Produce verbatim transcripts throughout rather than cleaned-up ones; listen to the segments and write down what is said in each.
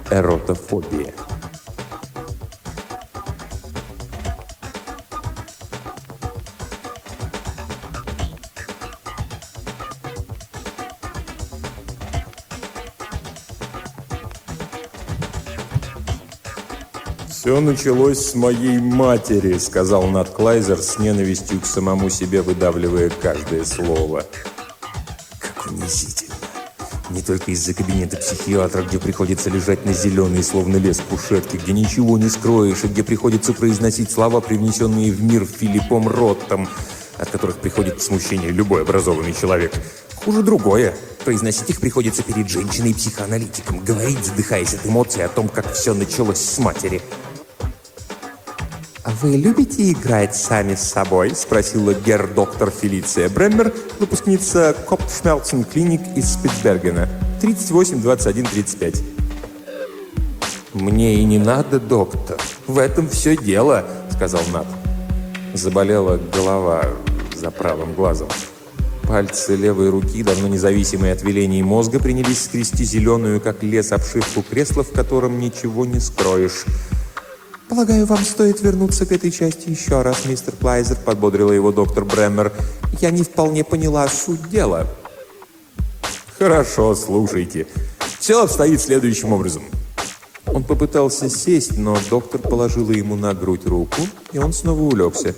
эротофобия. «Все началось с моей матери», — сказал Нат Клайзер с ненавистью к самому себе, выдавливая каждое слово. «Как унизительно. Не только из-за кабинета психиатра, где приходится лежать на зеленой, словно лес кушетки, где ничего не скроешь, и где приходится произносить слова, привнесенные в мир Филиппом Роттом, от которых приходит в смущение любой образованный человек. Хуже другое. Произносить их приходится перед женщиной-психоаналитиком, говорить, задыхаясь от эмоций, о том, как все началось с матери». «А вы любите играть сами с собой?» – спросила герр-доктор Фелиция Бреммер, выпускница Копфшмерцен-клиник из Спицбергена. тридцать восемь двадцать один тридцать пять. «Мне и не надо, доктор. В этом все дело», – сказал Нат. Заболела голова за правым глазом. Пальцы левой руки, давно независимые от велений мозга, принялись скрести зеленую, как лес, обшивку кресла, в котором ничего не скроешь. «Полагаю, вам стоит вернуться к этой части еще раз, мистер Клайзер», — подбодрила его доктор Бреммер. «Я не вполне поняла суть дела». «Хорошо, слушайте. Все обстоит следующим образом». Он попытался сесть, но доктор положила ему на грудь руку, и он снова улегся.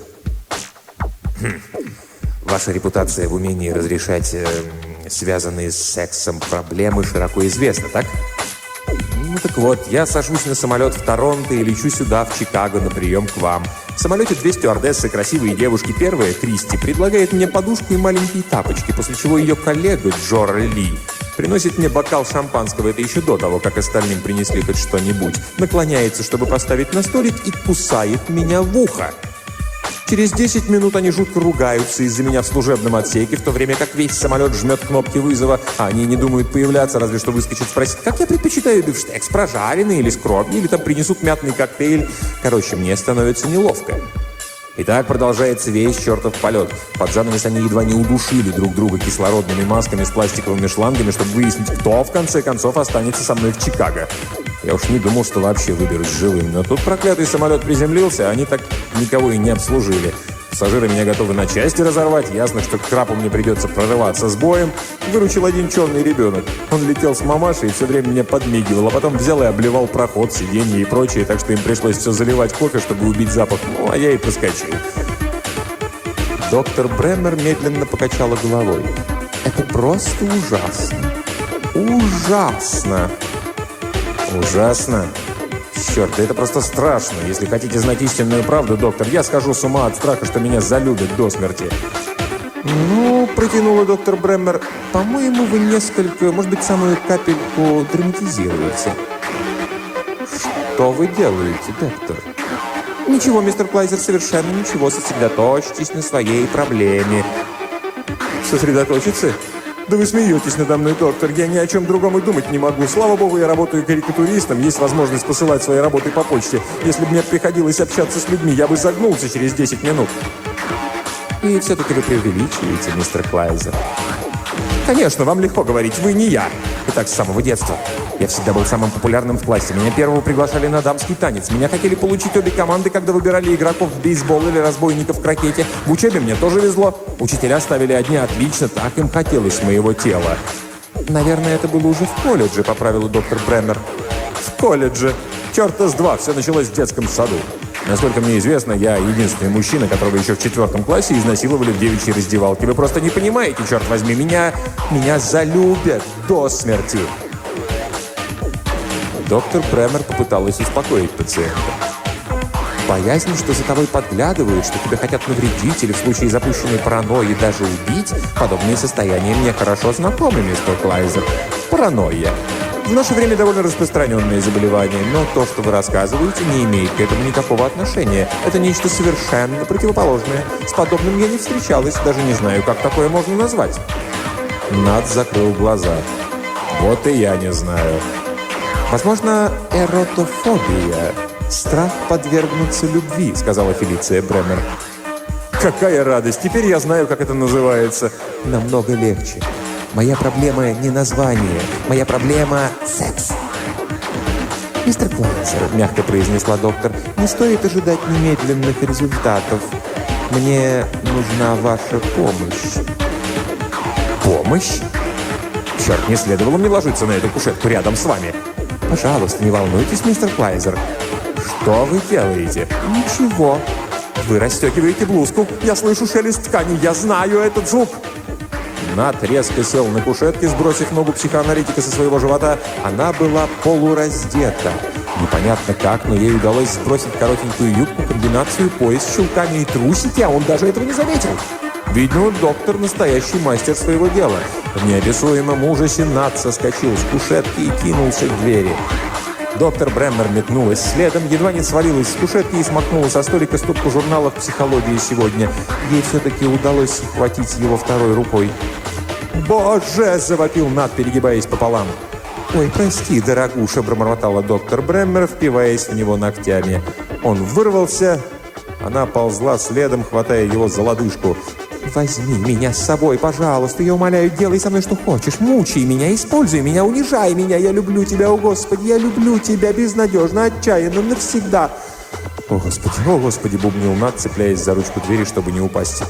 «Хм. Ваша репутация в умении разрешать э, связанные с сексом проблемы широко известна, так? Ну так вот, я сажусь на самолет в Торонто и лечу сюда, в Чикаго, на прием к вам. В самолете две стюардессы, красивые девушки. Первая, Кристи, предлагает мне подушку и маленькие тапочки, после чего ее коллега Джора Ли приносит мне бокал шампанского, это еще до того, как остальным принесли хоть что-нибудь, наклоняется, чтобы поставить на столик, и кусает меня в ухо. Через десять минут они жутко ругаются из-за меня в служебном отсеке, в то время как весь самолет жмет кнопки вызова, а они не думают появляться, разве что выскочить спросить, как я предпочитаю бифштекс, прожаренный или с кровью, или там принесут мятный коктейль. Короче, мне становится неловко. И так продолжается весь чертов полет. Под занавес они едва не удушили друг друга кислородными масками с пластиковыми шлангами, чтобы выяснить, кто в конце концов останется со мной в Чикаго. Я уж не думал, что вообще выберусь живым, но тут проклятый самолет приземлился, а они так никого и не обслужили. Пассажиры меня готовы на части разорвать, ясно, что к крапу мне придется прорываться с боем. Выручил один черный ребенок. Он летел с мамашей и все время меня подмигивал, а потом взял и обливал проход, сиденье и прочее, так что им пришлось все заливать кофе, чтобы убить запах, ну, а я и проскочил. Доктор Бреммер медленно покачала головой. «Это просто ужасно. Ужасно!» «Ужасно? Черт, да это просто страшно. Если хотите знать истинную правду, доктор, я схожу с ума от страха, что меня залюбят до смерти». «Ну, — протянула доктор Бреммер, — по-моему, вы несколько, может быть, самую капельку драматизируете». «Что вы делаете, доктор?» «Ничего, мистер Клайзер, совершенно ничего. Сосредоточьтесь на своей проблеме». «Сосредоточиться? Да вы смеетесь надо мной, доктор. Я ни о чем другом и думать не могу. Слава богу, я работаю карикатуристом. Есть возможность посылать свои работы по почте. Если бы мне приходилось общаться с людьми, я бы загнулся через десять минут». «И все-таки вы преувеличиваете, мистер Клайзер». «Конечно, вам легко говорить. Вы не я. Итак, с самого детства. Я всегда был самым популярным в классе. Меня первого приглашали на дамский танец. Меня хотели получить обе команды, когда выбирали игроков в бейсбол или разбойников в крокете. В учебе мне тоже везло. Учителя ставили одни отлично, так им хотелось моего тела». «Наверное, это было уже в колледже», — поправила доктор Бреммер. «В колледже? Черта с два. Все началось в детском саду. Насколько мне известно, я единственный мужчина, которого еще в четвертом классе изнасиловали в девичьей раздевалке. Вы просто не понимаете, черт возьми, меня, меня залюбят до смерти». Доктор Бреммер попыталась успокоить пациента. «Боязнь, что за тобой подглядывают, что тебе хотят навредить или в случае запущенной паранойи даже убить, подобные состояния мне хорошо знакомы, мистер Клайзер. Паранойя. В наше время довольно распространенное заболевание, но то, что вы рассказываете, не имеет к этому никакого отношения. Это нечто совершенно противоположное. С подобным я не встречалась, даже не знаю, как такое можно назвать». Нат закрыл глаза. «Вот и я не знаю». «Возможно, эротофобия. Страх подвергнуться любви», — сказала Фелиция Бреммер. «Какая радость! Теперь я знаю, как это называется». «Намного легче. Моя проблема не название. Моя проблема — секс». «Мистер Клайзер», — мягко произнесла доктор, — «не стоит ожидать немедленных результатов. Мне нужна ваша помощь». «Помощь? Черт, не следовало мне ложиться на эту кушетку рядом с вами. Пожалуйста, не волнуйтесь, мистер Клайзер». «Что вы делаете?» «Ничего». «Вы расстегиваете блузку. Я слышу шелест ткани. Я знаю этот звук». Нат резко сел на кушетке, сбросив ногу психоаналитика со своего живота. Она была полураздета. Непонятно как, но ей удалось сбросить коротенькую юбку, комбинацию, пояс с щелками и трусики, а он даже этого не заметил. Видно, доктор настоящий мастер своего дела. В неописуемом ужасе Нат соскочил с кушетки и кинулся к двери. Доктор Бреммер метнулась следом, едва не свалилась с кушетки и смахнула со столика стопку журналов «Психологии сегодня». Ей все-таки удалось схватить его второй рукой. «Боже!» – завопил Нат, перегибаясь пополам. «Ой, прости, дорогуша!» – пробормотала доктор Бреммер, впиваясь в него ногтями. Он вырвался, она ползла следом, хватая его за лодыжку. «Возьми меня с собой, пожалуйста, я умоляю, делай со мной что хочешь, мучай меня, используй меня, унижай меня, я люблю тебя, о Господи, я люблю тебя безнадежно, отчаянно, навсегда!» «О Господи, о Господи!» – бубнил Нат, цепляясь за ручку двери, чтобы не упасть.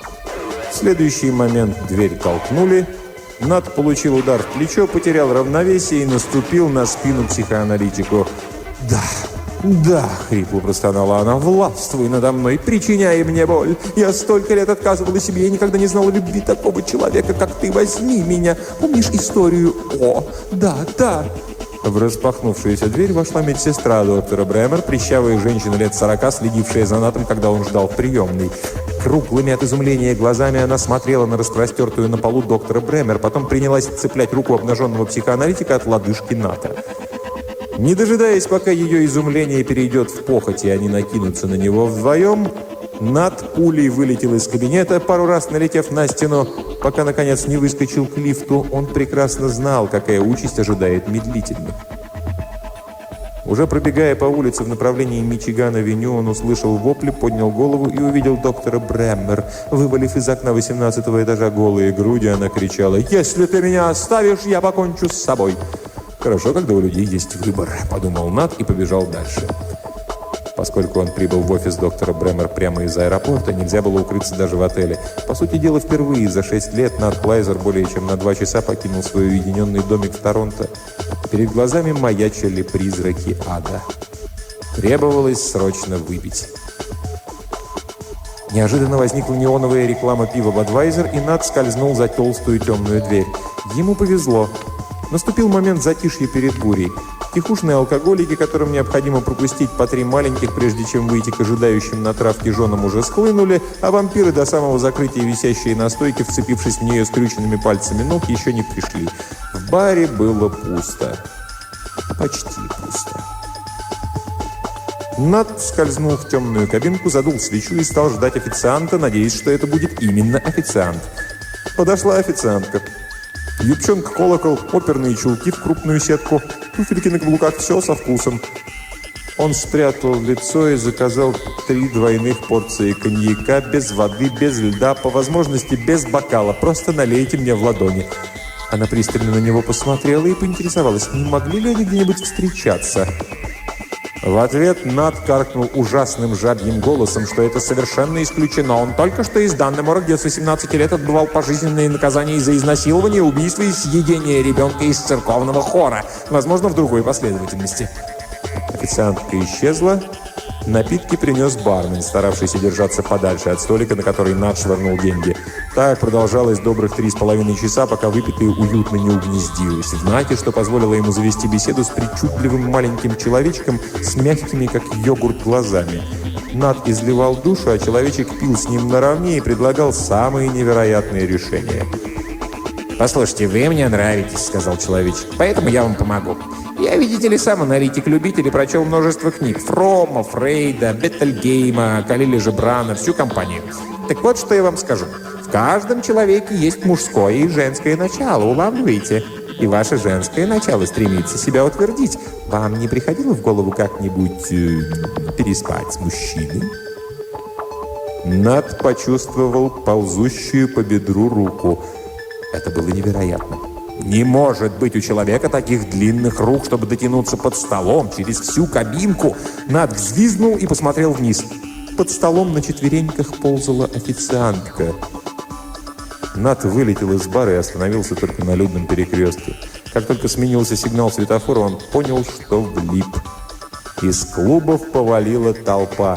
В следующий момент дверь толкнули, Нат получил удар в плечо, потерял равновесие и наступил на спину психоаналитику. «Да, да!» — хрипло простонала она. «Властвуй надо мной, причиняй мне боль! Я столько лет отказывала себе, я никогда не знала любви такого человека, как ты! Возьми меня! Помнишь историю? О, да, да!» В распахнувшуюся дверь вошла медсестра доктора Бреммер, прыщавая женщина лет сорока, следившая за Натом, когда он ждал в приемной. Круглыми от изумления глазами она смотрела на распростертую на полу доктора Бреммер, потом принялась цеплять руку обнаженного психоаналитика от лодыжки Ната. Не дожидаясь, пока ее изумление перейдет в похоть, и они накинутся на него вдвоем, Нат пулей вылетел из кабинета, пару раз налетев на стену, пока, наконец, не выскочил к лифту. Он прекрасно знал, какая участь ожидает медлительных. Уже пробегая по улице в направлении Мичиган-авеню, он услышал вопли, поднял голову и увидел доктора Бреммер. Вывалив из окна восемнадцатого этажа голые груди, она кричала: «Если ты меня оставишь, я покончу с собой!» «Хорошо, когда у людей есть выбор», — подумал Нат и побежал дальше. Поскольку он прибыл в офис доктора Бреммер прямо из аэропорта, нельзя было укрыться даже в отеле. По сути дела, впервые за шесть лет Нат Клайзер более чем на два часа покинул свой уединенный домик в Торонто. Перед глазами маячили призраки ада. Требовалось срочно выпить. Неожиданно возникла неоновая реклама пива «Бадвайзер», и Нат скользнул за толстую темную дверь. Ему повезло. Наступил момент затишья перед бурей. Тихушные алкоголики, которым необходимо пропустить по три маленьких, прежде чем выйти к ожидающим на травке женам, уже схлынули, а вампиры до самого закрытия, висящие на стойке, вцепившись в нее скрюченными пальцами ног, еще не пришли. В баре было пусто. Почти пусто. Нат скользнул в темную кабинку, задул свечу и стал ждать официанта, надеясь, что это будет именно официант. Подошла официантка. Юбчонка-колокол, оперные чулки в крупную сетку, туфельки на каблуках, все со вкусом. Он спрятал лицо и заказал три двойных порции коньяка, без воды, без льда, по возможности без бокала. Просто налейте мне в ладони. Она пристально на него посмотрела и поинтересовалась, не могли ли они где-нибудь встречаться. В ответ Нат каркнул ужасным жабьим голосом, что это совершенно исключено. Он только что из Даннемора, где с восемнадцати лет отбывал пожизненные наказания за изнасилование, убийство и съедение ребенка из церковного хора. Возможно, в другой последовательности. Официантка исчезла. Напитки принес бармен, старавшийся держаться подальше от столика, на который Нат швырнул деньги. Так продолжалось добрых три с половиной часа, пока выпитое уютно не угнездилось в Нате, что позволило ему завести беседу с причудливым маленьким человечком с мягкими, как йогурт, глазами. Нат изливал душу, а человечек пил с ним наравне и предлагал самые невероятные решения. «Послушайте, вы мне нравитесь», — сказал человечек, — «поэтому я вам помогу. Я, видите ли, сам аналитик-любитель и прочел множество книг. Фрома, Фрейда, Беттельгейма, Калиля Жебрана, всю компанию. Так вот, что я вам скажу. В каждом человеке есть мужское и женское начало, улавливаете? И ваше женское начало стремится себя утвердить. Вам не приходило в голову как-нибудь э, переспать с мужчиной?» Нат почувствовал ползущую по бедру руку. Это было невероятно. Не может быть у человека таких длинных рук, чтобы дотянуться под столом через всю кабинку. Нат взвизгнул и посмотрел вниз. Под столом на четвереньках ползала официантка. Нат вылетел из бара и остановился только на людном перекрестке. Как только сменился сигнал светофора, он понял, что влип. Из клубов повалила толпа.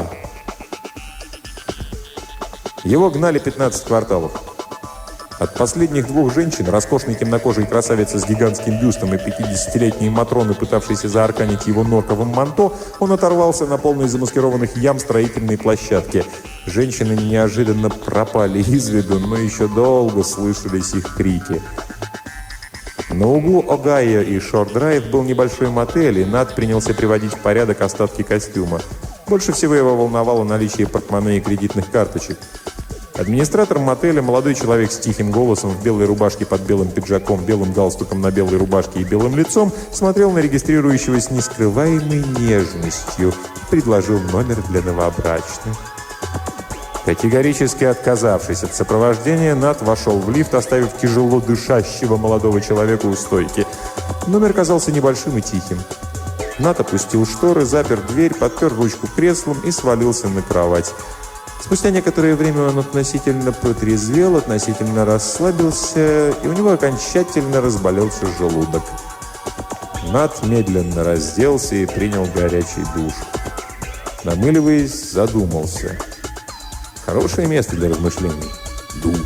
Его гнали пятнадцать кварталов. От последних двух женщин, роскошной темнокожей красавицы с гигантским бюстом и пятидесятилетней Матроны, пытавшейся заарканить его норковым манто, он оторвался на полной замаскированных ям строительной площадке. Женщины неожиданно пропали из виду, но еще долго слышались их крики. На углу Огайо и Шорт-Драйв был небольшой мотель, и Нат принялся приводить в порядок остатки костюма. Больше всего его волновало наличие портмоне и кредитных карточек. Администратор мотеля, молодой человек с тихим голосом, в белой рубашке под белым пиджаком, белым галстуком на белой рубашке и белым лицом, смотрел на регистрирующего с нескрываемой нежностью и предложил номер для новобрачных. Категорически отказавшись от сопровождения, Нат вошел в лифт, оставив тяжело дышащего молодого человека у стойки. Номер казался небольшим и тихим. Нат опустил шторы, запер дверь, подпер ручку креслом и свалился на кровать. Спустя некоторое время он относительно протрезвел, относительно расслабился, и у него окончательно разболелся желудок. Нат медленно разделся и принял горячий душ. Намыливаясь, задумался. Хорошее место для размышлений. Душ.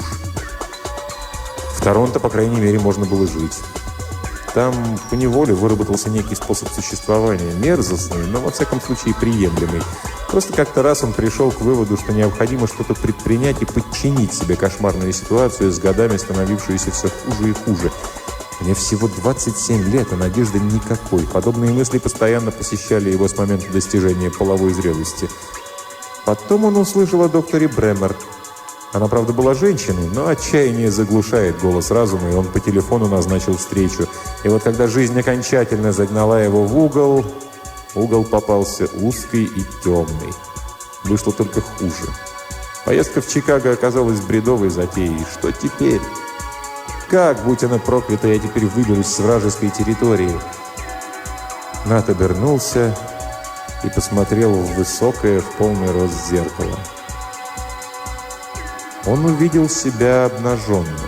В Торонто, по крайней мере, можно было жить. Там поневоле выработался некий способ существования, мерзостный, но во всяком случае приемлемый. Просто как-то раз он пришел к выводу, что необходимо что-то предпринять и подчинить себе кошмарную ситуацию, с годами становившуюся все хуже и хуже. Мне всего двадцать семь лет, а надежды никакой. Подобные мысли постоянно посещали его с момента достижения половой зрелости. Потом он услышал о докторе Бремер. Она, правда, была женщиной, но отчаяние заглушает голос разума, и он по телефону назначил встречу. И вот когда жизнь окончательно загнала его в угол, угол попался узкий и темный. Вышло только хуже. Поездка в Чикаго оказалась бредовой затеей. Что теперь? Как, будь она проклята, я теперь выберусь с вражеской территории? Нат обернулся и посмотрел в высокое, в полный рост зеркало. Он увидел себя обнаженным.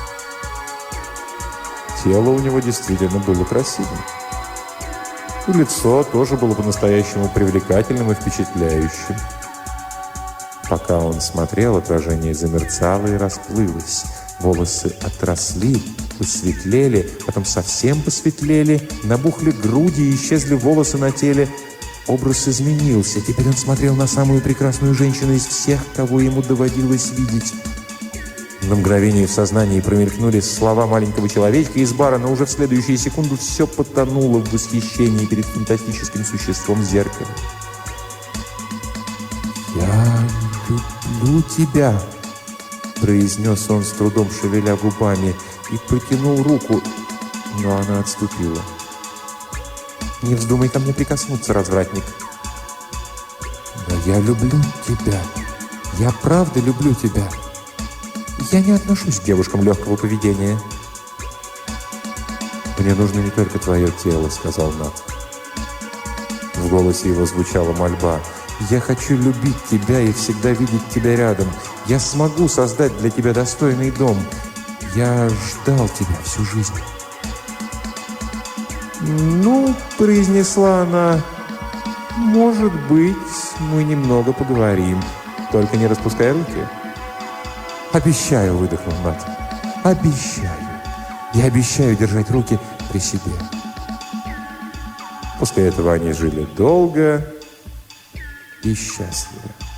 Тело у него действительно было красивым. И лицо тоже было по-настоящему привлекательным и впечатляющим. Пока он смотрел, отражение замерцало и расплылось. Волосы отросли, посветлели, потом совсем посветлели, набухли груди и исчезли волосы на теле. Образ изменился. Теперь он смотрел на самую прекрасную женщину из всех, кого ему доводилось видеть. На мгновение в сознании промелькнули слова маленького человечка из бара, но уже в следующую секунду все потонуло в восхищении перед фантастическим существом в зеркале. «Я люблю тебя», — произнес он, с трудом шевеля губами, и протянул руку, но она отступила. «Не вздумай ко мне прикоснуться, развратник». «Но я люблю тебя. Я правда люблю тебя. Я не отношусь к девушкам легкого поведения». «Мне нужно не только твое тело», — сказал Нат. В голосе его звучала мольба. «Я хочу любить тебя и всегда видеть тебя рядом. Я смогу создать для тебя достойный дом. Я ждал тебя всю жизнь». «Ну, — произнесла она, — может быть, мы немного поговорим. Только не распускай руки». «Обещаю», — выдохнул Нат. «Обещаю. Я обещаю держать руки при себе». После этого они жили долго и счастливо.